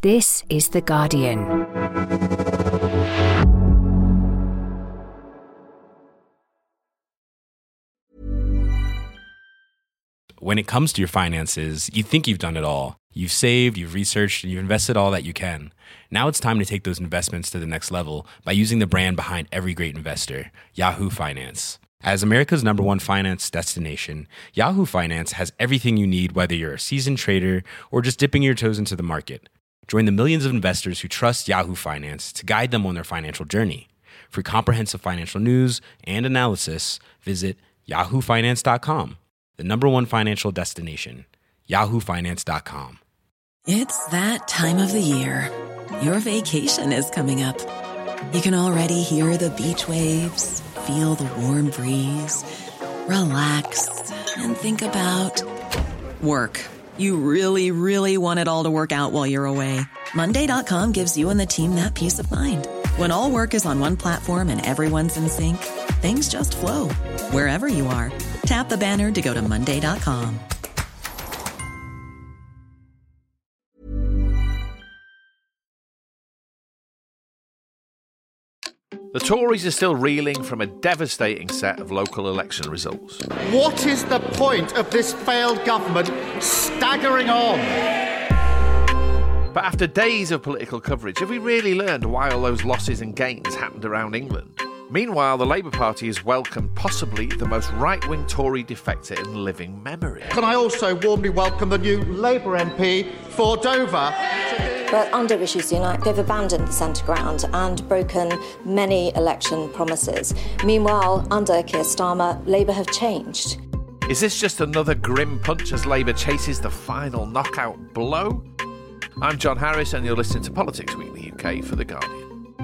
This is The Guardian. When it comes to your finances, you think you've done it all. You've saved, you've researched, and you've invested all that you can. Now it's time to take those investments to the next level by using the brand behind every great investor, Yahoo Finance. As America's #1 finance destination, Yahoo Finance has everything you need, whether you're a seasoned trader or just dipping your toes into the market. Join the millions of investors who trust Yahoo Finance to guide them on their financial journey. For comprehensive financial news and analysis, visit yahoofinance.com. The #1 financial destination, yahoofinance.com. It's that time of the year. Your vacation is coming up. You can already hear the beach waves, feel the warm breeze, relax, and think about work. You really, really want it all to work out while you're away. Monday.com gives you and the team that peace of mind. When all work is on one platform and everyone's in sync, things just flow. Wherever you are, tap the banner to go to Monday.com. The Tories are still reeling from a devastating set of local election results. What is the point of this failed government staggering on? But after days of political coverage, have we really learned why all those losses and gains happened around England? Meanwhile, the Labour Party has welcomed possibly the most right-wing Tory defector in living memory. Can I also warmly welcome the new Labour MP for Dover? But under Rishi Sunak, they've abandoned the centre ground and broken many election promises. Meanwhile, under Keir Starmer, Labour have changed. Is this just another grim punch as Labour chases the final knockout blow? I'm John Harris and you're listening to Politics Weekly UK for The Guardian.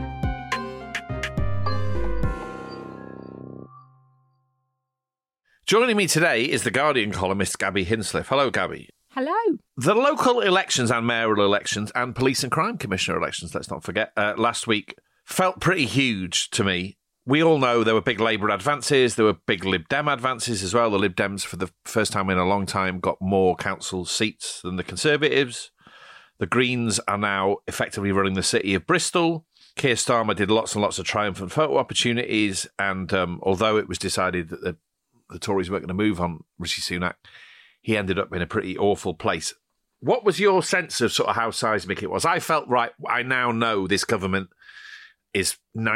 Joining me today is The Guardian columnist Gabby Hinsliff. Hello, Gabby. Hello. The local elections and mayoral elections and police and crime commissioner elections, let's not forget, last week felt pretty huge to me. We all know there were big Labour advances, there were big Lib Dem advances as well. The Lib Dems, for the first time in a long time, got more council seats than the Conservatives. The Greens are now effectively running the city of Bristol. Keir Starmer did lots and lots of triumphant photo opportunities, and although it was decided that the Tories weren't going to move on Rishi Sunak, he ended up in a pretty awful place. What was your sense of sort of how seismic it was? I felt, right, I now know this government is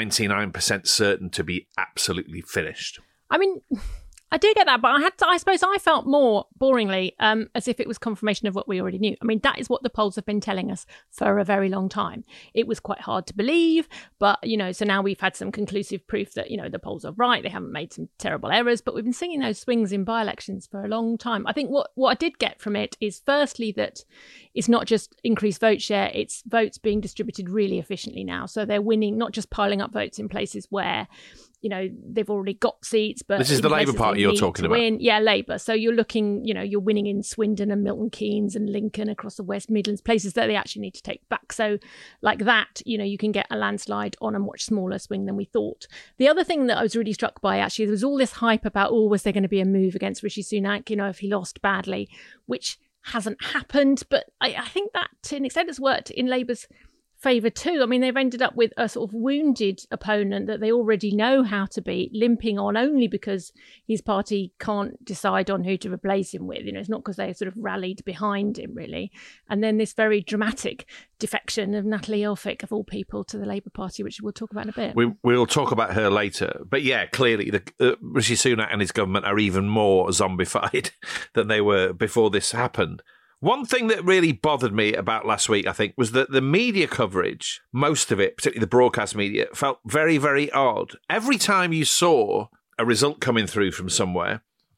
99% certain to be absolutely finished. I mean, I do get that, but I suppose I felt more boringly as if it was confirmation of what we already knew. I mean, that is what the polls have been telling us for a very long time. It was quite hard to believe, but, so now we've had some conclusive proof that, the polls are right. They haven't made some terrible errors, but we've been seeing those swings in by-elections for a long time. I think what I did get from it is firstly that it's not just increased vote share, it's votes being distributed really efficiently now. So they're winning, not just piling up votes in places where they've already got seats, but this is the Labour Party you're talking about. Yeah, Labour. So you're looking, you're winning in Swindon and Milton Keynes and Lincoln across the West Midlands, places that they actually need to take back. So like that, you can get a landslide on a much smaller swing than we thought. The other thing that I was really struck by, actually, there was all this hype about, was there going to be a move against Rishi Sunak, if he lost badly, which hasn't happened. But I think that to an extent has worked in Labour's favour too. I mean, they've ended up with a sort of wounded opponent that they already know how to beat, limping on only because his party can't decide on who to replace him with. It's not because they sort of rallied behind him, really. And then this very dramatic defection of Natalie Elphicke, of all people, to the Labour Party, which we'll talk about in a bit. We'll talk about her later. But yeah, clearly, Rishi Sunak and his government are even more zombified than they were before this happened. One thing that really bothered me about last week, I think, was that the media coverage, most of it, particularly the broadcast media, felt very, very odd. Every time you saw a result coming through from somewhere,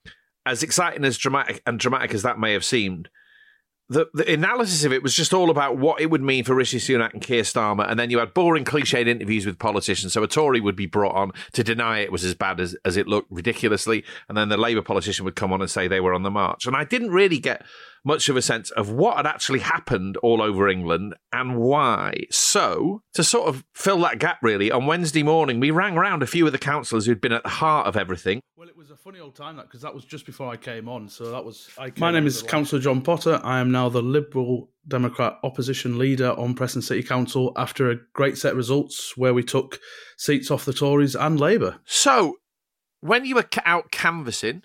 as exciting as dramatic as that may have seemed, the analysis of it was just all about what it would mean for Rishi Sunak and Keir Starmer, and then you had boring, cliched interviews with politicians, so a Tory would be brought on to deny it was as bad as it looked ridiculously, and then the Labour politician would come on and say they were on the march. And I didn't really get much of a sense of what had actually happened all over England and why. So, to sort of fill that gap, really, on Wednesday morning, we rang around a few of the councillors who'd been at the heart of everything. Well, it was a funny old time because that was just before I came on. So that was. My name is Councillor John Potter. I am now the Liberal Democrat opposition leader on Preston City Council after a great set of results where we took seats off the Tories and Labour. So, when you were out canvassing,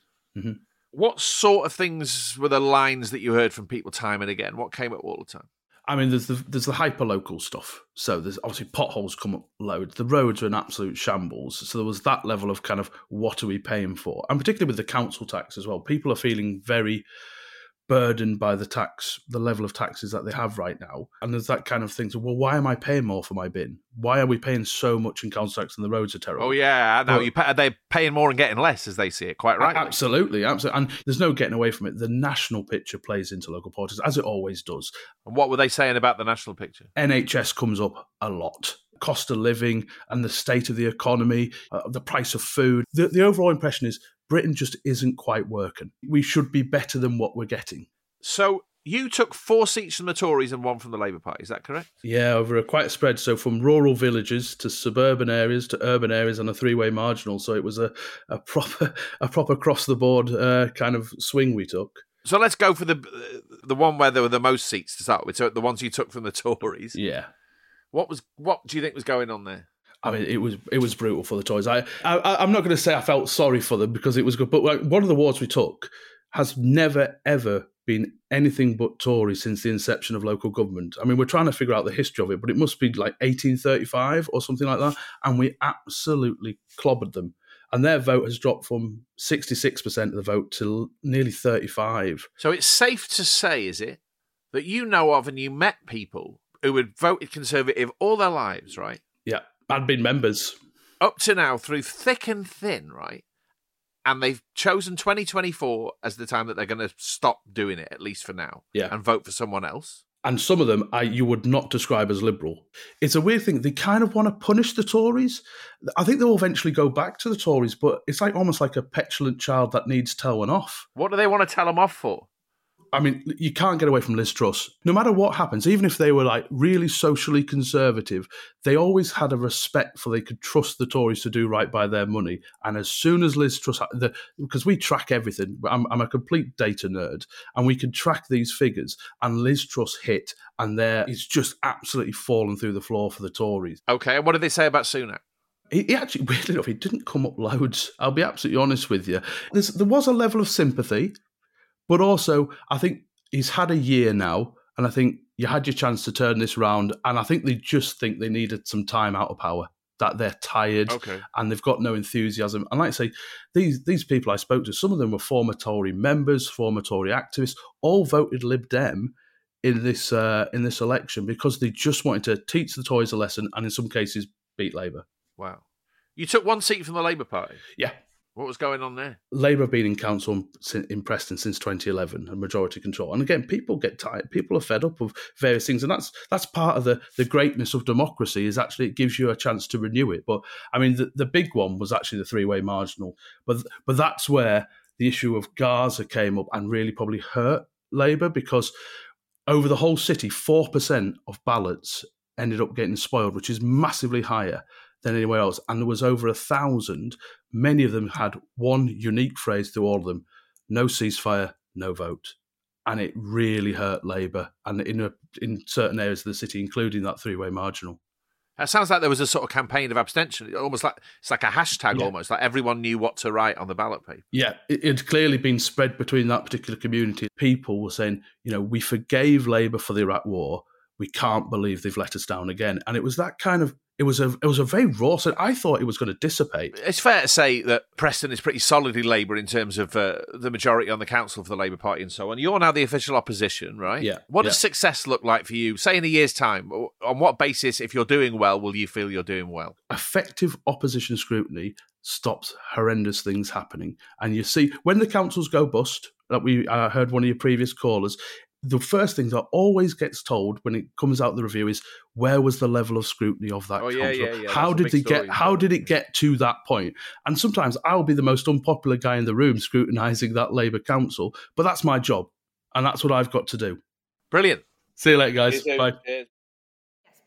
what sort of things were the lines that you heard from people time and again? What came up all the time? I mean, there's the hyper-local stuff. So there's obviously potholes come up loads. The roads are an absolute shambles. So there was that level of kind of what are we paying for? And particularly with the council tax as well. People are feeling very burdened by the level of taxes that they have right now. And there's that kind of thing. So, well, why am I paying more for my bin? Why are we paying so much in council tax and the roads are terrible? Oh, yeah. No, they're paying more and getting less as they see it, quite right. Absolutely. And there's no getting away from it. The national picture plays into local politics, as it always does. And what were they saying about the national picture? NHS comes up a lot. Cost of living and the state of the economy, the price of food. The overall impression is Britain just isn't quite working. We should be better than what we're getting. So you took 4 seats from the Tories and 1 from the Labour Party, is that correct? Yeah, over quite a spread. So from rural villages to suburban areas to urban areas on a 3-way marginal. So it was a proper across the board kind of swing we took. So let's go for the one where there were the most seats to start with. So the ones you took from the Tories. Yeah. What do you think was going on there? I mean, it was brutal for the Tories. I'm not going to say I felt sorry for them because it was good, but one of the wards we took has never, ever been anything but Tory since the inception of local government. I mean, we're trying to figure out the history of it, but it must be like 1835 or something like that, and we absolutely clobbered them. And their vote has dropped from 66% of the vote to nearly 35%. So it's safe to say, is it, that you know of and you met people who had voted Conservative all their lives, right? Yeah. I'd been members. Up to now, through thick and thin, right? And they've chosen 2024 as the time that they're going to stop doing it, at least for now, and vote for someone else. And some of them you would not describe as liberal. It's a weird thing. They kind of want to punish the Tories. I think they'll eventually go back to the Tories, but it's almost like a petulant child that needs telling off. What do they want to tell them off for? I mean, you can't get away from Liz Truss. No matter what happens, even if they were like really socially conservative, they always had a respect for they could trust the Tories to do right by their money. And as soon as Liz Truss, because we track everything, I'm a complete data nerd, and we can track these figures. And Liz Truss hit, and it's just absolutely fallen through the floor for the Tories. Okay, and what did they say about Sunak? He actually, weirdly enough, he didn't come up loads. I'll be absolutely honest with you. There was a level of sympathy. But also, I think he's had a year now, and I think you had your chance to turn this round, and I think they just think they needed some time out of power, that they're tired, and they've got no enthusiasm. And like I say, these people I spoke to, some of them were former Tory members, former Tory activists, all voted Lib Dem in this election because they just wanted to teach the Tories a lesson and in some cases beat Labour. Wow. You took 1 seat from the Labour Party? Yeah. What was going on there? Labour have been in council in Preston since 2011 and majority control. And again, people get tired. People are fed up of various things. And that's part of the greatness of democracy is actually it gives you a chance to renew it. But I mean, the big one was actually the 3-way marginal. But that's where the issue of Gaza came up and really probably hurt Labour because over the whole city, 4% of ballots ended up getting spoiled, which is massively higher than anywhere else. And there was over 1,000. Many of them had one unique phrase through all of them: no ceasefire, no vote. And it really hurt Labour, and in certain areas of the city, including that 3-way marginal. It sounds like there was a sort of campaign of abstention. Almost like it's like a hashtag, almost like everyone knew what to write on the ballot paper. Yeah, it had clearly been spread between that particular community. People were saying, we forgave Labour for the Iraq War. We can't believe they've let us down again. And it was that kind of. It was a very raw. So I thought it was going to dissipate. It's fair to say that Preston is pretty solidly Labour in terms of the majority on the council for the Labour Party and so on. You're now the official opposition, right? Yeah. What does success look like for you? Say in a year's time. On what basis, if you're doing well, will you feel you're doing well? Effective opposition scrutiny stops horrendous things happening. And you see, when the councils go bust, like we heard one of your previous callers, the first thing that always gets told when it comes out the review is where was the level of scrutiny of that council? Yeah. How did it get to that point? And sometimes I'll be the most unpopular guy in the room scrutinising that Labour council, but that's my job, and that's what I've got to do. Brilliant. See you later, guys. Bye. Yes,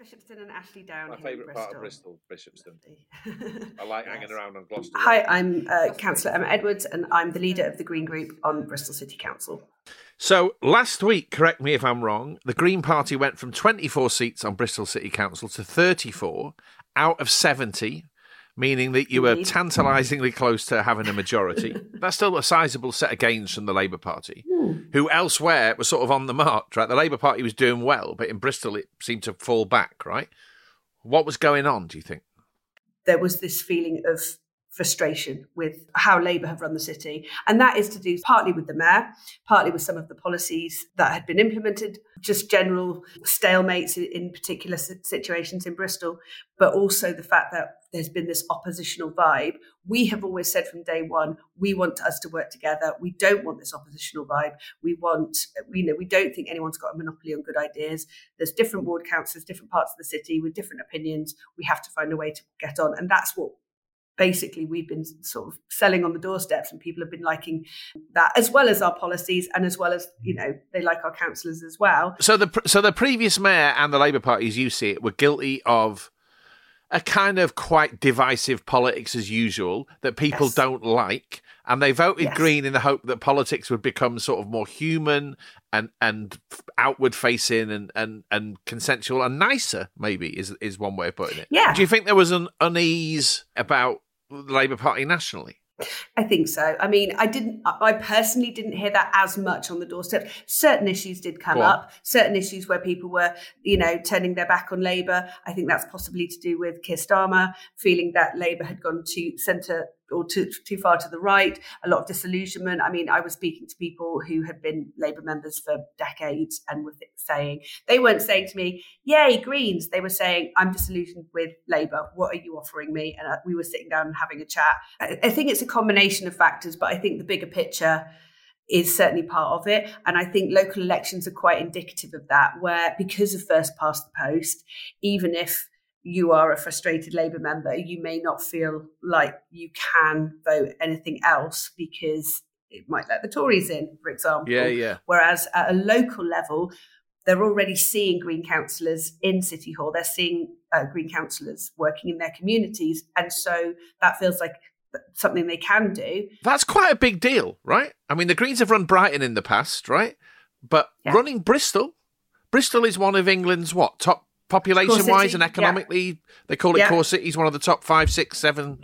Bishopston and Ashley Down. My here in favourite part of Bristol, Bishopston. I like hanging around on Gloucester. Hi, I'm Councillor Emma Edwards, and I'm the leader of the Green Group on Bristol City Council. So last week, correct me if I'm wrong, the Green Party went from 24 seats on Bristol City Council to 34 out of 70, meaning that you were tantalisingly close to having a majority. That's still a sizable set of gains from the Labour Party, who elsewhere was sort of on the march, right? The Labour Party was doing well, but in Bristol it seemed to fall back, right? What was going on, do you think? There was this feeling of frustration with how Labour have run the city. And that is to do partly with the mayor, partly with some of the policies that had been implemented, just general stalemates in particular situations in Bristol, but also the fact that there's been this oppositional vibe. We have always said from day one, we want us to work together. We don't want this oppositional vibe. We don't think anyone's got a monopoly on good ideas. There's different ward councils, different parts of the city with different opinions. We have to find a way to get on. And that's what basically we've been sort of selling on the doorsteps, and people have been liking that, as well as our policies, and as well as, they like our councillors as well. So the previous mayor and the Labour Party, as you see it, were guilty of a kind of quite divisive politics as usual that people don't like, and they voted Green in the hope that politics would become sort of more human and outward facing and consensual and nicer, maybe is one way of putting it. Yeah. Do you think there was an unease about the Labour Party nationally? I think so. I mean, I personally didn't hear that as much on the doorstep. Certain issues did come up, certain issues where people were, turning their back on Labour. I think that's possibly to do with Keir Starmer feeling that Labour had gone to centre or too far to the right, a lot of disillusionment. I mean, I was speaking to people who had been Labour members for decades and were saying, they weren't saying to me, yay, Greens. They were saying, I'm disillusioned with Labour. What are you offering me? And we were sitting down and having a chat. I think it's a combination of factors, but I think the bigger picture is certainly part of it. And I think local elections are quite indicative of that, where because of first past the post, even if you are a frustrated Labour member, you may not feel like you can vote anything else because it might let the Tories in, for example. Yeah. Whereas at a local level, they're already seeing Green councillors in City Hall. They're seeing Green councillors working in their communities. And so that feels like something they can do. That's quite a big deal, right? I mean, the Greens have run Brighton in the past, right? But running Bristol is one of England's top population-wise and economically, they call it core cities, one of the top 5, 6, 7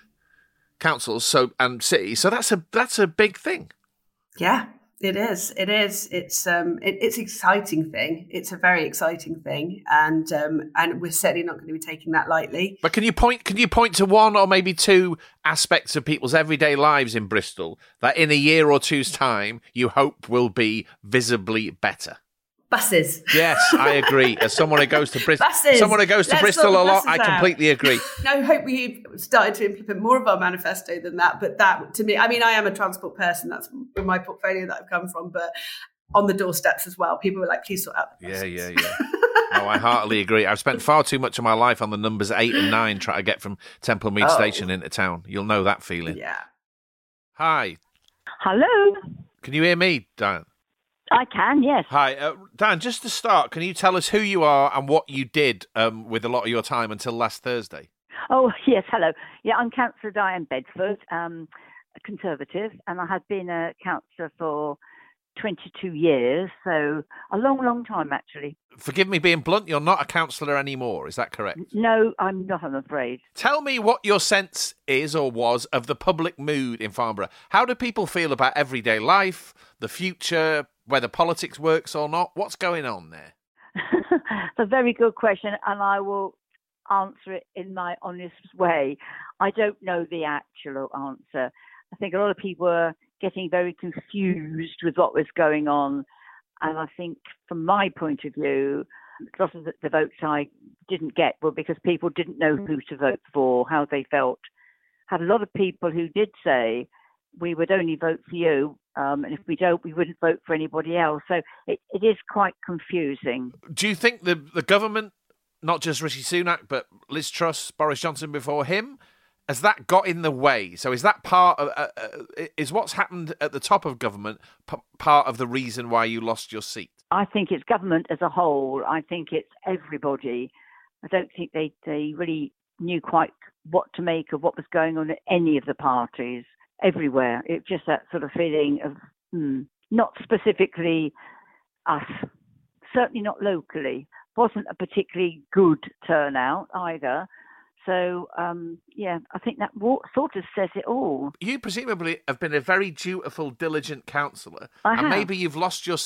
councils and cities. So that's a big thing. Yeah, it is. It's an exciting thing. It's a very exciting thing, and we're certainly not going to be taking that lightly. But can you point to one or maybe two aspects of people's everyday lives in Bristol that in a year or two's time you hope will be visibly better? Buses. Yes, I agree. As someone who goes to Bristol, Bristol a lot, I completely agree. I hope we've started to implement more of our manifesto than that. But that, to me, I mean, I am a transport person. That's in my portfolio that I've come from. But on the doorsteps as well, people were like, please sort out the buses. Yeah. No, I heartily agree. I've spent far too much of my life on the numbers 8 and 9 trying to get from Templemead Station into town. You'll know that feeling. Yeah. Hi. Hello. Can you hear me, Diane? I can, yes. Hi, Dan, just to start, can you tell us who you are and what you did with a lot of your time until last Thursday? Oh, yes, hello. Yeah, I'm Councillor Diane Bedford, a Conservative, and I have been a councillor for 22 years, so a long, long time, actually. Forgive me being blunt, you're not a councillor anymore, is that correct? No, I'm not, I'm afraid. Tell me what your sense is or was of the public mood in Farnborough. How do people feel about everyday life, the future, whether politics works or not? What's going on there? It's a very good question, and I will answer it in my honest way. I don't know the actual answer. I think a lot of people were getting very confused with what was going on. And I think from my point of view, a lot of the votes I didn't get were because people didn't know who to vote for, how they felt. Had a lot of people who did say, we would only vote for you, and if we don't, we wouldn't vote for anybody else. So it is quite confusing. Do you think the government, not just Rishi Sunak, but Liz Truss, Boris Johnson before him, has that got in the way? So is that part of, is what's happened at the top of government part of the reason why you lost your seat? I think it's government as a whole. I think it's everybody. I don't think they really knew quite what to make of what was going on at any of the parties everywhere. It just that sort of feeling of not specifically us, certainly not locally. Wasn't a particularly good turnout either. So, I think that sort of says it all. You presumably have been a very dutiful, diligent councillor, and maybe you've lost your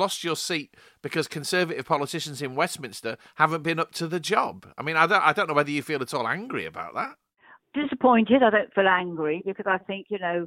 seat because Conservative politicians in Westminster haven't been up to the job. I mean, I don't know whether you feel at all angry about that. Disappointed. I don't feel angry because I think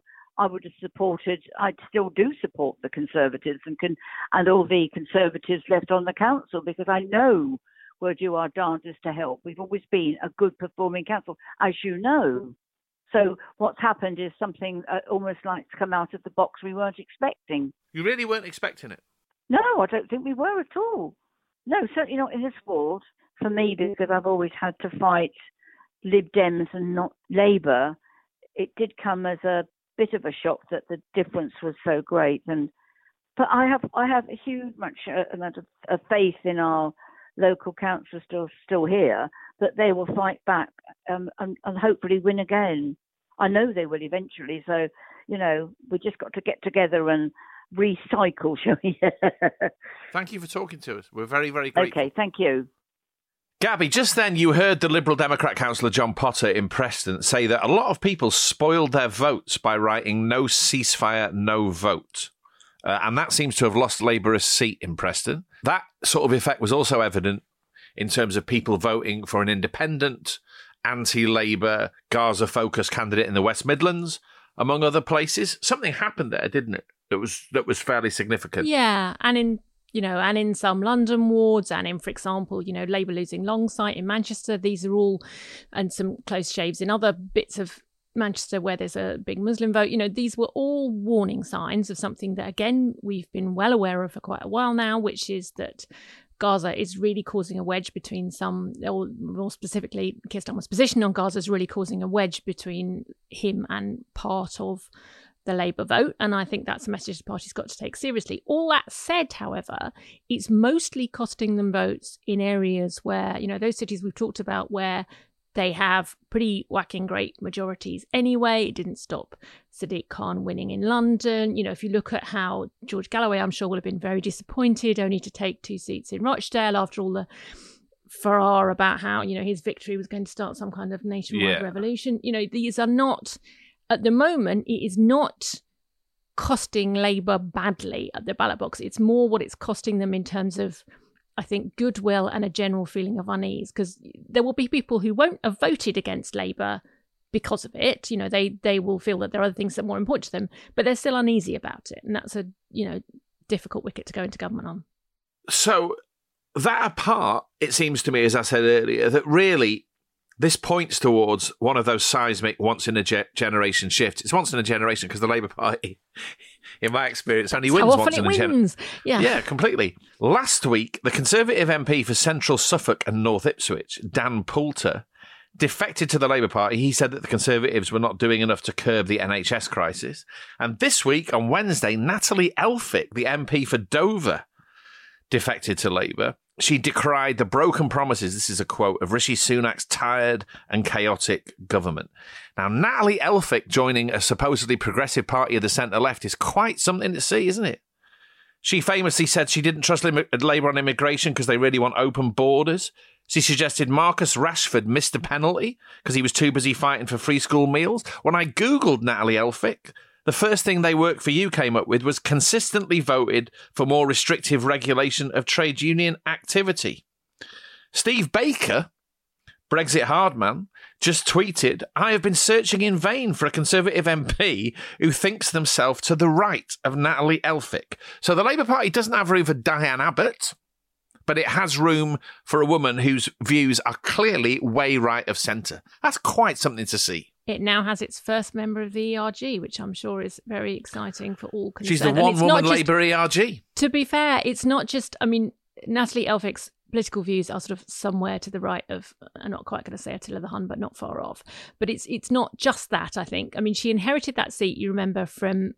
I would have supported. I still do support the Conservatives and all the Conservatives left on the council because I know we'll do our darndest to help. We've always been a good performing council, as you know. So what's happened is something almost like to come out of the box we weren't expecting. You really weren't expecting it? No, I don't think we were at all. No, certainly not in this ward. For me, because I've always had to fight Lib Dems and not Labour, it did come as a bit of a shock that the difference was so great. But I have a huge amount of faith in our local council still here, that they will fight back and hopefully win again. I know they will eventually. So, we just got to get together and recycle, shall we? Thank you for talking to us. We're very, very grateful. Okay, thank you. Gabby, just then you heard the Liberal Democrat councillor John Potter in Preston say that a lot of people spoiled their votes by writing no ceasefire, no vote. And that seems to have lost Labour a seat in Preston. That sort of effect was also evident in terms of people voting for an independent, anti-Labour, Gaza-focused candidate in the West Midlands, among other places. Something happened there, didn't it? That was fairly significant. Yeah, and in some London wards, and in, for example, Labour losing Longsight in Manchester. These are all, and some close shaves in other bits of Manchester where there's a big Muslim vote. These were all warning signs of something that, again, we've been well aware of for quite a while now, which is that Gaza is really causing a wedge between some, or more specifically, Keir Starmer's position on Gaza is really causing a wedge between him and part of the Labour vote. And I think that's a message the party's got to take seriously. All that said, however, it's mostly costing them votes in areas where, those cities we've talked about where they have pretty whacking great majorities anyway. It didn't stop Sadiq Khan winning in London. If you look at how George Galloway, I'm sure, will have been very disappointed only to take 2 seats in Rochdale after all the furore about how, his victory was going to start some kind of nationwide revolution. These are not, at the moment, it is not costing Labour badly at the ballot box. It's more what it's costing them in terms of, I think, goodwill and a general feeling of unease, because there will be people who won't have voted against Labour because of it. They will feel that there are other things that are more important to them, but they're still uneasy about it. And that's a, difficult wicket to go into government on. So that apart, it seems to me, as I said earlier, that really this points towards one of those seismic once-in-a-generation shifts. It's once in a generation because the Labour Party, in my experience, only wins once in a generation. Yeah, completely. Last week, the Conservative MP for Central Suffolk and North Ipswich, Dan Poulter, defected to the Labour Party. He said that the Conservatives were not doing enough to curb the NHS crisis. And this week, on Wednesday, Natalie Elphicke, the MP for Dover, defected to Labour. She decried the broken promises, this is a quote, of Rishi Sunak's tired and chaotic government. Now, Natalie Elphicke joining a supposedly progressive party of the centre-left is quite something to see, isn't it? She famously said she didn't trust Labour on immigration because they really want open borders. She suggested Marcus Rashford missed a penalty because he was too busy fighting for free school meals. When I Googled Natalie Elphicke, the first thing They Work For You came up with was consistently voted for more restrictive regulation of trade union activity. Steve Baker, Brexit hardman, just tweeted, "I have been searching in vain for a Conservative MP who thinks themselves to the right of Natalie Elphicke." So the Labour Party doesn't have room for Diane Abbott, but it has room for a woman whose views are clearly way right of centre. That's quite something to see. It now has its first member of the ERG, which I'm sure is very exciting for all concerned. She's the one-woman Labour ERG. To be fair, it's not just, Natalie Elphicke's political views are sort of somewhere to the right of, I'm not quite going to say Attila the Hun, but not far off. But it's not just that, I think. She inherited that seat, you remember, from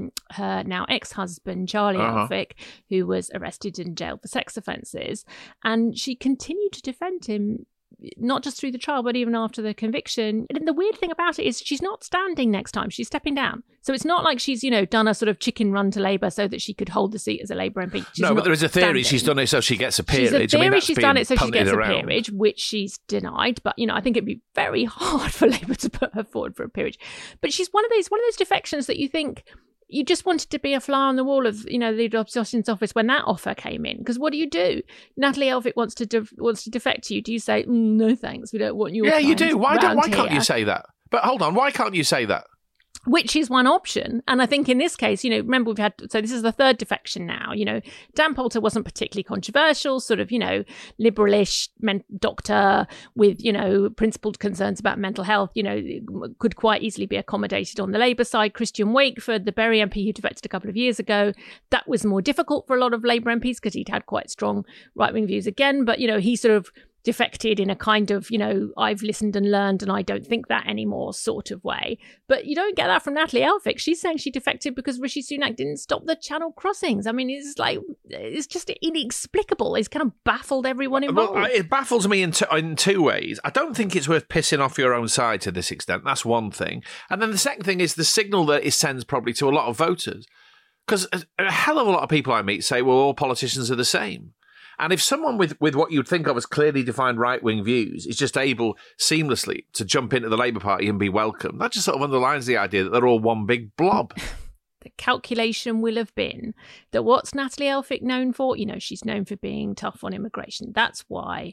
her now ex-husband, Charlie Elphicke, who was arrested and jailed for sex offences. And she continued to defend him not just through the trial, but even after the conviction. And the weird thing about it is she's not standing next time, she's stepping down. So it's not like she's, done a sort of chicken run to Labour so that she could hold the seat as a Labour MP. No, but there is a theory she's done it so she gets a peerage. She's a theory she's done it so she gets around. a peerage, which she's denied. But, I think it'd be very hard for Labour to put her forward for a peerage. But she's one of those defections that you think you just wanted to be a fly on the wall of, the opposition's office when that offer came in. Because what do? Natalie Elphicke wants to defect to you. Do you say, no thanks, we don't want you? Yeah, you do. Why can't you say that? But hold on, why can't you say that? Which is one option. And I think in this case, remember so this is the third defection now. Dan Poulter wasn't particularly controversial, sort of, liberalish doctor with, principled concerns about mental health, could quite easily be accommodated on the Labour side. Christian Wakeford, the Bury MP who defected a couple of years ago, that was more difficult for a lot of Labour MPs because he'd had quite strong right-wing views again. But, he sort of defected in a kind of, I've listened and learned and I don't think that anymore sort of way. But you don't get that from Natalie Elphicke. She's saying she defected because Rishi Sunak didn't stop the Channel crossings. I mean, it's just inexplicable. It's kind of baffled everyone involved. Well, it baffles me in two ways. I don't think it's worth pissing off your own side to this extent. That's one thing. And then the second thing is the signal that it sends probably to a lot of voters. Because a hell of a lot of people I meet say, well, all politicians are the same. And if someone with what you'd think of as clearly defined right-wing views is just able seamlessly to jump into the Labour Party and be welcome, that just sort of underlines the idea that they're all one big blob. The calculation will have been that what's Natalie Elphicke known for? She's known for being tough on immigration. That's why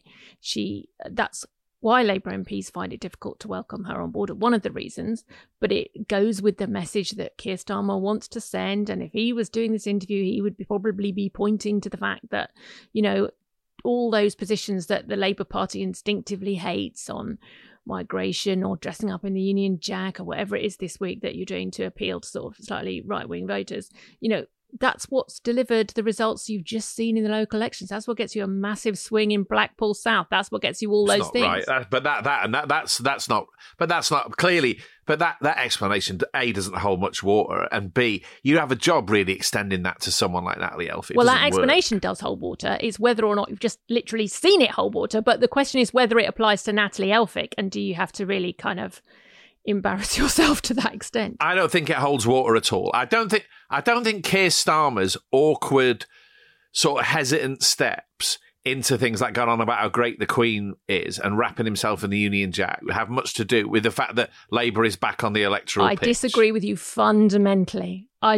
Labour MPs find it difficult to welcome her on board. One of the reasons, but it goes with the message that Keir Starmer wants to send. And if he was doing this interview, he would probably be pointing to the fact that, all those positions that the Labour Party instinctively hates on migration or dressing up in the Union Jack or whatever it is this week that you're doing to appeal to sort of slightly right-wing voters, that's what's delivered the results you've just seen in the local elections. That's what gets you a massive swing in Blackpool South. That's what gets you all those things. Right, but that's not. But that's not clearly. But that explanation, A, doesn't hold much water, and B, you have a job really extending that to someone like Natalie Elphicke. Well, that explanation does hold water. It's whether or not you've just literally seen it hold water. But the question is whether it applies to Natalie Elphicke, and do you have to really kind of embarrass yourself to that extent? I don't think it holds water at all. I don't think Keir Starmer's awkward, sort of hesitant steps into things like going on about how great the Queen is and wrapping himself in the Union Jack have much to do with the fact that Labour is back on the electoral pitch. I disagree with you fundamentally. on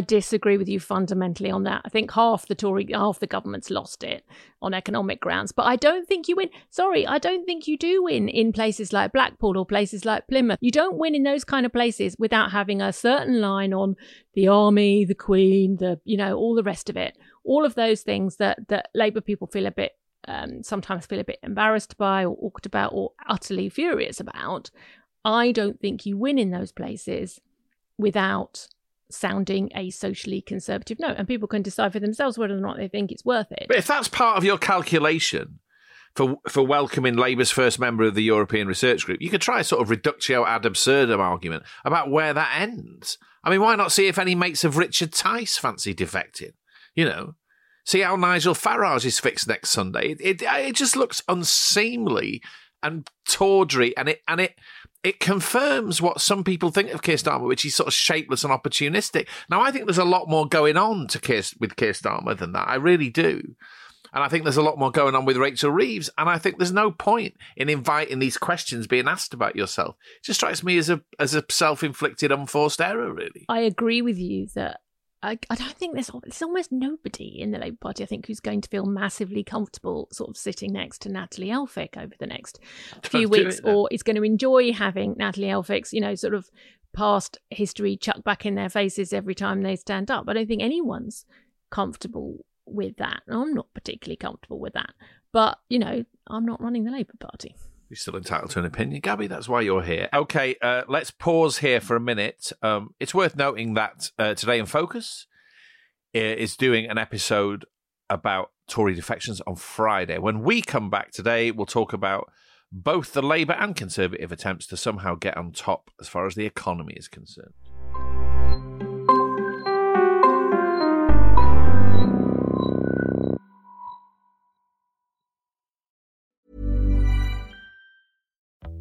that. I think half the government's lost it on economic grounds. But I don't think you win. Sorry, I don't think you do win in places like Blackpool or places like Plymouth. You don't win in those kind of places without having a certain line on the army, the Queen, all the rest of it. All of those things that Labour people feel a bit sometimes feel a bit embarrassed by or awkward about or utterly furious about. I don't think you win in those places without sounding a socially conservative note. And people can decide for themselves whether or not they think it's worth it. But if that's part of your calculation for welcoming Labour's first member of the European Research Group, you could try a sort of reductio ad absurdum argument about where that ends. I mean, why not see if any mates of Richard Tice fancy defecting? See how Nigel Farage is fixed next Sunday. It just looks unseemly and tawdry, and it confirms what some people think of Keir Starmer, which is sort of shapeless and opportunistic. Now, I think there's a lot more going on with Keir Starmer than that. I really do. And I think there's a lot more going on with Rachel Reeves. And I think there's no point in inviting these questions being asked about yourself. It just strikes me as a self-inflicted, unforced error, really. I agree with you that I don't think there's almost nobody in the Labour Party, I think, who's going to feel massively comfortable sort of sitting next to Natalie Elphicke over the next few weeks, or is going to enjoy having Natalie Elphicke's, sort of past history chucked back in their faces every time they stand up. I don't think anyone's comfortable with that. I'm not particularly comfortable with that. But, I'm not running the Labour Party. You're still entitled to an opinion, Gabby. That's why you're here. Okay, let's pause here for a minute. It's worth noting that Today in Focus is doing an episode about Tory defections on Friday. When we come back today, we'll talk about both the Labour and Conservative attempts to somehow get on top as far as the economy is concerned.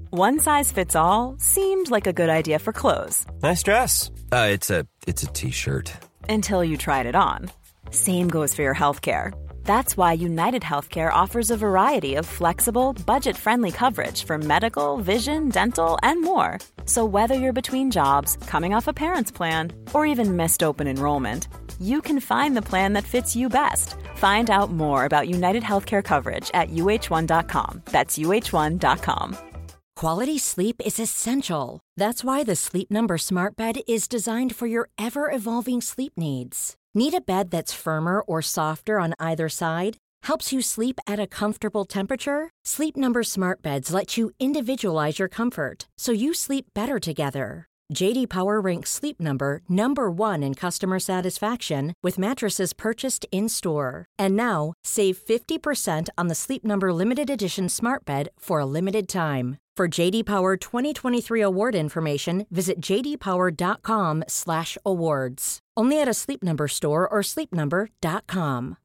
One size fits all seemed like a good idea for clothes. Nice dress. It's a t-shirt. Until you tried it on. Same goes for your healthcare. That's why United Healthcare offers a variety of flexible, budget-friendly coverage for medical, vision, dental, and more. So whether you're between jobs, coming off a parent's plan, or even missed open enrollment, you can find the plan that fits you best. Find out more about United Healthcare coverage at uh1.com. That's uh1.com. Quality sleep is essential. That's why the Sleep Number Smart Bed is designed for your ever-evolving sleep needs. Need a bed that's firmer or softer on either side? Helps you sleep at a comfortable temperature? Sleep Number Smart Beds let you individualize your comfort, so you sleep better together. J.D. Power ranks Sleep Number number 1 in customer satisfaction with mattresses purchased in-store. And now, save 50% on the Sleep Number Limited Edition Smart Bed for a limited time. For J.D. Power 2023 award information, visit jdpower.com/awards. Only at a Sleep Number store or sleepnumber.com.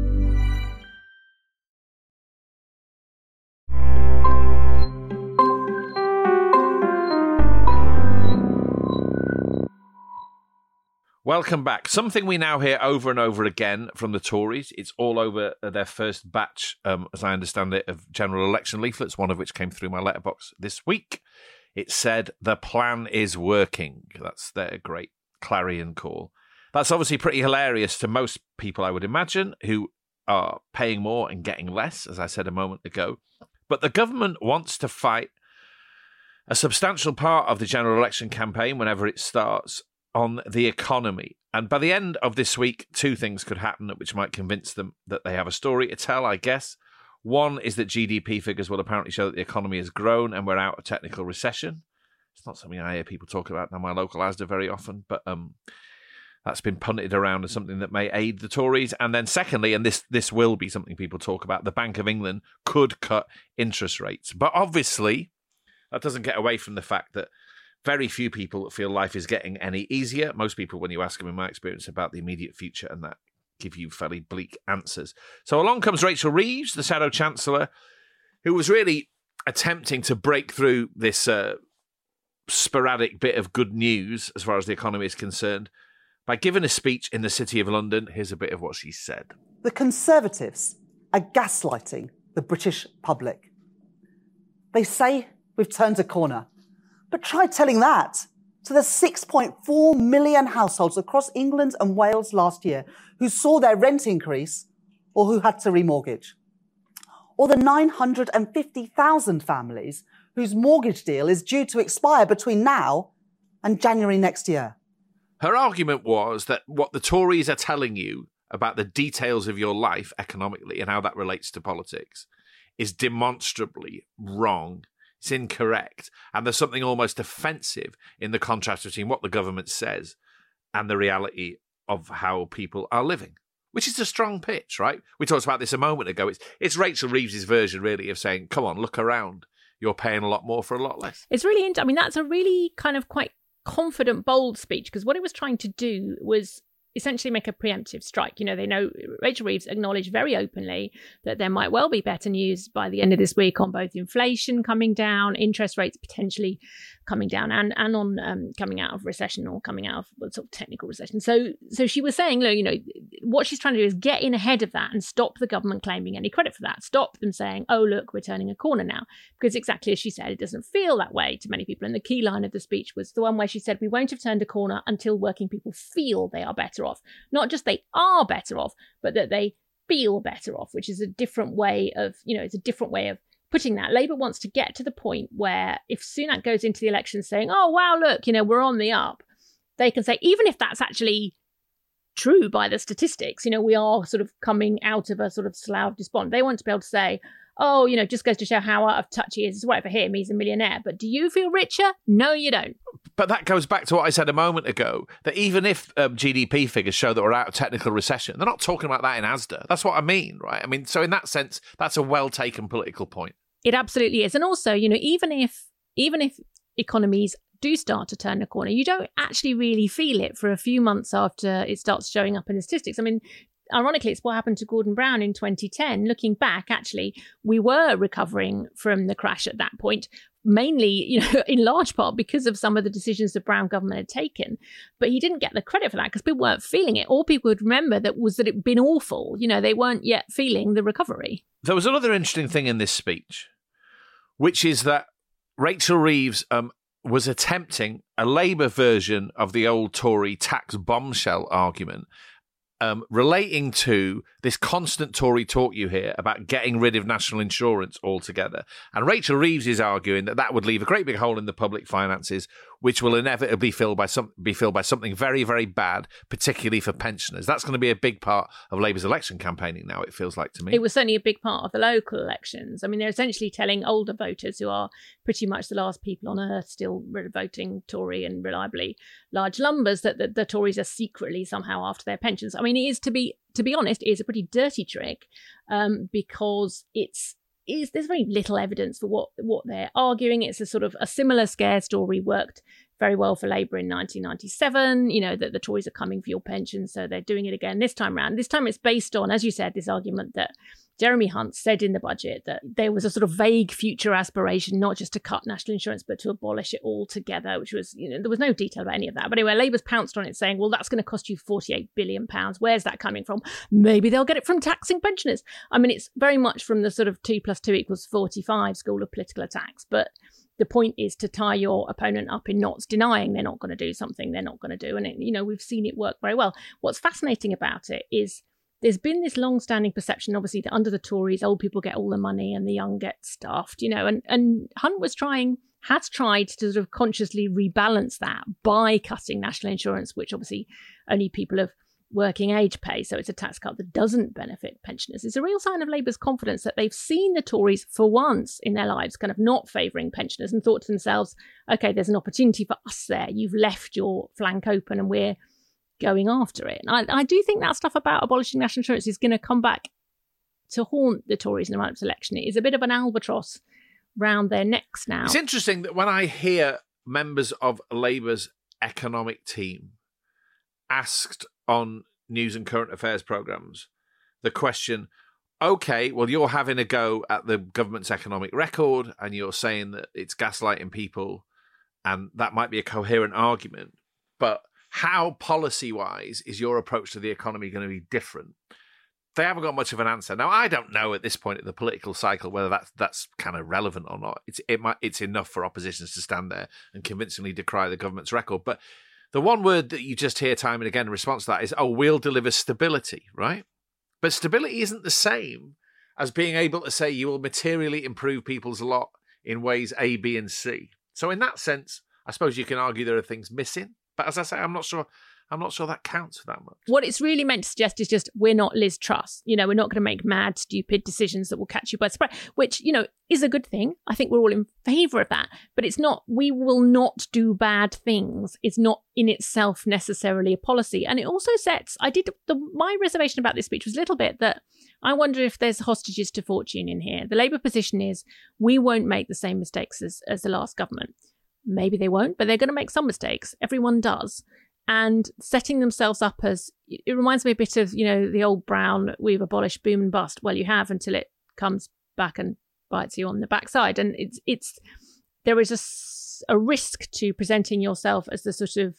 Welcome back. Something we now hear over and over again from the Tories. It's all over their first batch, as I understand it, of general election leaflets, one of which came through my letterbox this week. It said, the plan is working. That's their great clarion call. That's obviously pretty hilarious to most people, I would imagine, who are paying more and getting less, as I said a moment ago. But the government wants to fight a substantial part of the general election campaign whenever it starts on the economy. And by the end of this week, two things could happen which might convince them that they have a story to tell, I guess. One is that GDP figures will apparently show that the economy has grown and we're out of technical recession. It's not something I hear people talk about in my local Asda very often, but that's been punted around as something that may aid the Tories. And then secondly, and this will be something people talk about, the Bank of England could cut interest rates. But obviously, that doesn't get away from the fact that very few people feel life is getting any easier. Most people, when you ask them, in my experience, about the immediate future, and that give you fairly bleak answers. So along comes Rachel Reeves, the Shadow Chancellor, who was really attempting to break through this sporadic bit of good news as far as the economy is concerned by giving a speech in the City of London. Here's a bit of what she said. The Conservatives are gaslighting the British public. They say we've turned a corner. But try telling that to the 6.4 million households across England and Wales last year who saw their rent increase or who had to remortgage. Or the 950,000 families whose mortgage deal is due to expire between now and January next year. Her argument was that what the Tories are telling you about the details of your life economically and how that relates to politics is demonstrably wrong. It's incorrect. And there's something almost offensive in the contrast between what the government says and the reality of how people are living, which is a strong pitch, right? We talked about this a moment ago. It's Rachel Reeves' version, really, of saying, come on, look around. You're paying a lot more for a lot less. It's really, I mean, that's a really kind of quite confident, bold speech, because what it was trying to do was essentially make a preemptive strike. You know, they know Rachel Reeves acknowledged very openly that there might well be better news by the end of this week on both inflation coming down, interest rates potentially coming down, and on coming out of recession or coming out of sort of technical recession. So she was saying, look, you know, what she's trying to do is get in ahead of that and stop the government claiming any credit for that. Stop them saying, oh, look, we're turning a corner now. Because exactly as she said, it doesn't feel that way to many people. And the key line of the speech was the one where she said, we won't have turned a corner until working people feel they are better off. Not just they are better off, but that they feel better off, which is a different way of, you know, it's a different way of putting that. Labour wants to get to the point where if Sunak goes into the election saying, oh, wow, look, you know, we're on the up, they can say, even if that's actually true by the statistics, you know, we are sort of coming out of a sort of slough of despond. They want to be able to say, oh, you know, just goes to show how out of touch he is. It's right for him. He's a millionaire. But do you feel richer? No, you don't. But that goes back to what I said a moment ago, that even if GDP figures show that we're out of technical recession, they're not talking about that in Asda. That's what I mean, right? I mean, so in that sense, that's a well-taken political point. It absolutely is. And also, you know, even if economies do start to turn the corner, you don't actually really feel it for a few months after it starts showing up in the statistics. I mean, ironically, it's what happened to Gordon Brown in 2010. Looking back, actually, we were recovering from the crash at that point, mainly, in large part because of some of the decisions the Brown government had taken. But he didn't get the credit for that because people weren't feeling it. All people would remember that it'd been awful. They weren't yet feeling the recovery. There was another interesting thing in this speech, which is that Rachel Reeves was attempting a Labour version of the old Tory tax bombshell argument, relating to this constant Tory talk you hear about getting rid of national insurance altogether. And Rachel Reeves is arguing that would leave a great big hole in the public finances, which will inevitably be filled by something very, very bad, particularly for pensioners. That's going to be a big part of Labour's election campaigning now, it feels like to me. It was certainly a big part of the local elections. I mean, they're essentially telling older voters, who are pretty much the last people on earth still voting Tory in reliably large numbers, that the Tories are secretly somehow after their pensions. I mean, it is, to be honest, it is a pretty dirty trick, because there's very little evidence for what they're arguing. It's a similar scare story worked very well for Labour in 1997, that the Tories are coming for your pension, so they're doing it again this time round. This time it's based on, as you said, this argument that Jeremy Hunt said in the budget that there was a sort of vague future aspiration, not just to cut national insurance, but to abolish it altogether, which was, there was no detail about any of that. But anyway, Labour's pounced on it saying, well, that's going to cost you £48 billion. Where's that coming from? Maybe they'll get it from taxing pensioners. I mean, it's very much from the sort of 2 + 2 = 45 school of political attacks. But the point is to tie your opponent up in knots, denying they're not going to do something they're not going to do. And, we've seen it work very well. What's fascinating about it is there's been this long-standing perception, obviously, that under the Tories, old people get all the money and the young get stuffed, and Hunt has tried to sort of consciously rebalance that by cutting national insurance, which obviously only people of working age pay. So it's a tax cut that doesn't benefit pensioners. It's a real sign of Labour's confidence that they've seen the Tories for once in their lives kind of not favouring pensioners and thought to themselves, OK, there's an opportunity for us there. You've left your flank open and we're going after it. And I do think that stuff about abolishing national insurance is going to come back to haunt the Tories in the run-up to election. It is a bit of an albatross round their necks now. It's interesting that when I hear members of Labour's economic team asked on news and current affairs programmes the question, OK, well, you're having a go at the government's economic record and you're saying that it's gaslighting people, and that might be a coherent argument, but how policy-wise is your approach to the economy going to be different? They haven't got much of an answer. Now, I don't know at this point in the political cycle whether that's kind of relevant or not. It's enough for oppositions to stand there and convincingly decry the government's record. But the one word that you just hear time and again in response to that is, we'll deliver stability, right? But stability isn't the same as being able to say you will materially improve people's lot in ways A, B, and C. So in that sense, I suppose you can argue there are things missing. But as I say, I'm not sure that counts for that much. What it's really meant to suggest is just we're not Liz Truss. We're not going to make mad, stupid decisions that will catch you by surprise, which, is a good thing. I think we're all in favour of that. But it's not, we will not do bad things. It's not in itself necessarily a policy. And it also sets, my reservation about this speech was a little bit that I wonder if there's hostages to fortune in here. The Labour position is we won't make the same mistakes as the last government. Maybe they won't, but they're going to make some mistakes. Everyone does. And setting themselves up as, it reminds me a bit of, the old Brown, we've abolished boom and bust. Well, you have until it comes back and bites you on the backside. And there is a risk to presenting yourself as the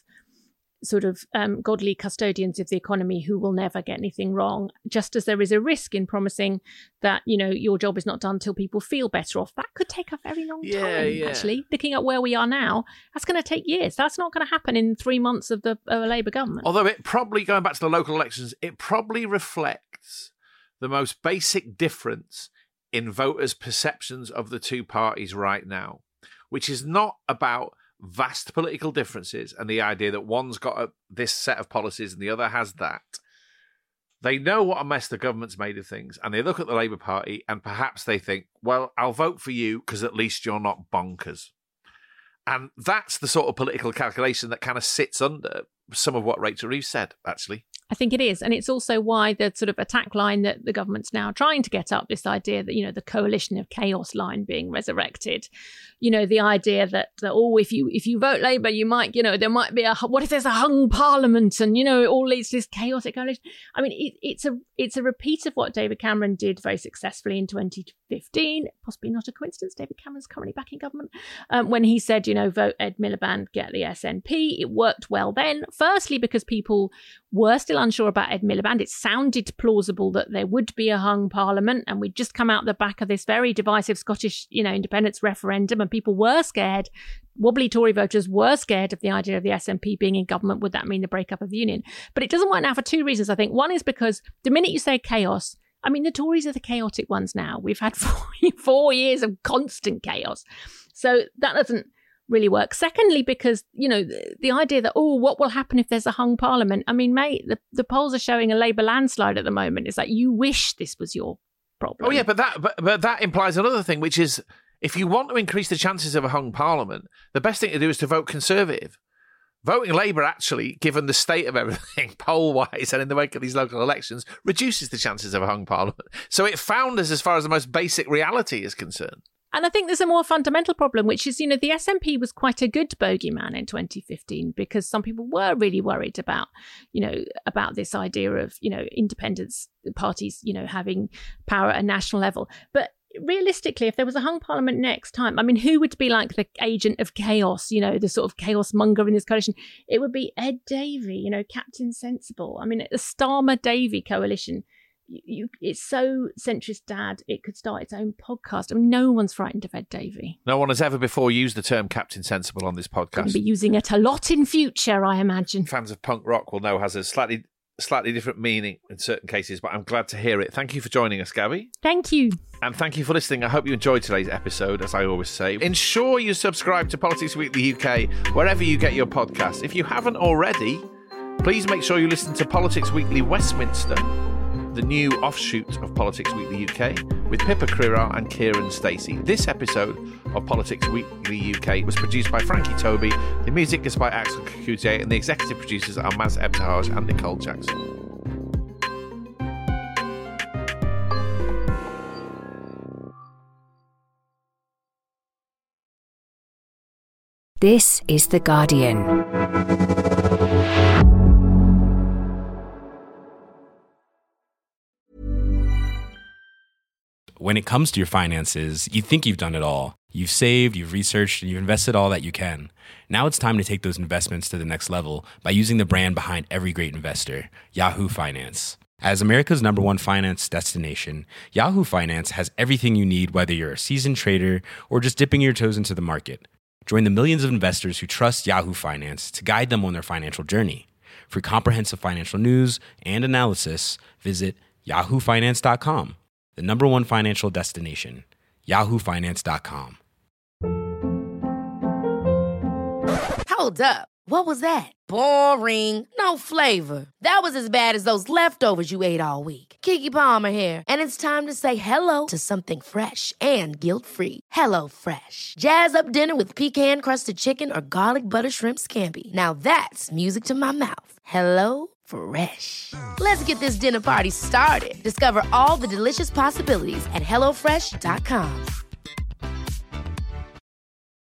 sort of godly custodians of the economy who will never get anything wrong, just as there is a risk in promising that, your job is not done until people feel better off. That could take a very long time, actually. Looking at where we are now, that's going to take years. That's not going to happen in 3 months of a Labour government. Although it probably, going back to the local elections, it probably reflects the most basic difference in voters' perceptions of the two parties right now, which is not about vast political differences and the idea that one's got this set of policies and the other has that. They know what a mess the government's made of things, and they look at the Labour Party and perhaps they think, well, I'll vote for you because at least you're not bonkers. And that's the sort of political calculation that kind of sits under some of what Rachel Reeves said, actually. I think it is. And it's also why the sort of attack line that the government's now trying to get up, this idea that, the coalition of chaos line being resurrected, the idea that if you vote Labour, you might, there might be what if there's a hung parliament and, it all leads to this chaotic coalition. I mean, it's a repeat of what David Cameron did very successfully in 2015. Possibly not a coincidence. David Cameron's currently back in government when he said, vote Ed Miliband, get the SNP. It worked well then. Firstly, because people were still unsure about Ed Miliband. It sounded plausible that there would be a hung parliament, and we'd just come out the back of this very divisive Scottish, independence referendum, and people were scared. Wobbly Tory voters were scared of the idea of the SNP being in government. Would that mean the breakup of the union? But it doesn't work now for two reasons, I think. One is because the minute you say chaos, I mean, the Tories are the chaotic ones now. We've had 4 years of constant chaos. So that doesn't really work. Secondly, because, the idea that, what will happen if there's a hung parliament? I mean, mate, the polls are showing a Labour landslide at the moment. It's like, you wish this was your problem. Oh, yeah, but that implies another thing, which is if you want to increase the chances of a hung parliament, the best thing to do is to vote Conservative. Voting Labour, actually, given the state of everything, poll-wise and in the wake of these local elections, reduces the chances of a hung parliament. So it founders as far as the most basic reality is concerned. And I think there's a more fundamental problem, which is, the SNP was quite a good bogeyman in 2015 because some people were really worried about, about this idea of, independence parties, having power at a national level. But realistically, if there was a hung parliament next time, I mean, who would be like the agent of chaos, the sort of chaos monger in this coalition? It would be Ed Davey, Captain Sensible. I mean, the Starmer-Davey coalition, it's so centrist, Dad, it could start its own podcast. I mean, no one's frightened of Ed Davey. No one has ever before used the term Captain Sensible on this podcast. We'll be using it a lot in future, I imagine. Fans of punk rock will know has a slightly different meaning in certain cases, but I'm glad to hear it. Thank you for joining us, Gabby. Thank you. And thank you for listening. I hope you enjoyed today's episode, as I always say. Ensure you subscribe to Politics Weekly UK wherever you get your podcasts. If you haven't already, please make sure you listen to Politics Weekly Westminster, the new offshoot of Politics Weekly UK, with Pippa Crerar and Kieran Stacey. This episode of Politics Weekly UK was produced by Frankie Toby, the music is by Axel Kakute, and the executive producers are Maz Ebtehaj and Nicole Jackson. This is The Guardian. When it comes to your finances, you think you've done it all. You've saved, you've researched, and you've invested all that you can. Now it's time to take those investments to the next level by using the brand behind every great investor, Yahoo Finance. As America's #1 finance destination, Yahoo Finance has everything you need, whether you're a seasoned trader or just dipping your toes into the market. Join the millions of investors who trust Yahoo Finance to guide them on their financial journey. For comprehensive financial news and analysis, visit yahoofinance.com. The #1 financial destination, yahoofinance.com. Hold up. What was that? Boring. No flavor. That was as bad as those leftovers you ate all week. Keke Palmer here, and it's time to say hello to something fresh and guilt-free. HelloFresh. Jazz up dinner with pecan-crusted chicken or garlic butter shrimp scampi. Now that's music to my mouth. HelloFresh. Let's get this dinner party started. Discover all the delicious possibilities at HelloFresh.com.